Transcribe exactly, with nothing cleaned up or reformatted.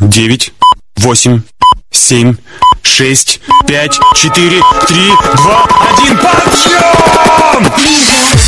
девять, восемь, семь, шесть, пять, четыре, три, два, один. Подъем!